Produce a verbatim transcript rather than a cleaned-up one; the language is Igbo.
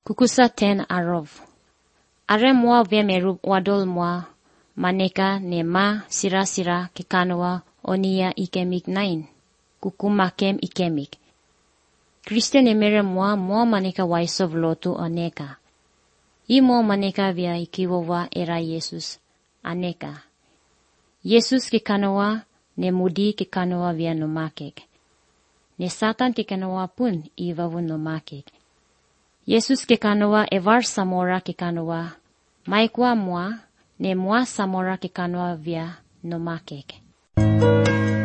Kukusa ten arov. Are mua vemeru wadol mua maneka ne ma sira-sira kikanoa onia ikemik nain. Kukumakem ikemik. Kristen emere mua mua maneka waisov lotu oneka. Imo maneka via ikiwawa era Yesus aneka. Yesus kikanoa ne mudi kikanoa via nomakek. Ne Satan kikanoa pun iwawu nomakek. Yesus kikanoa evar samora kikanoa. Maikwa mua ne mua samora kikanoa via nomakek.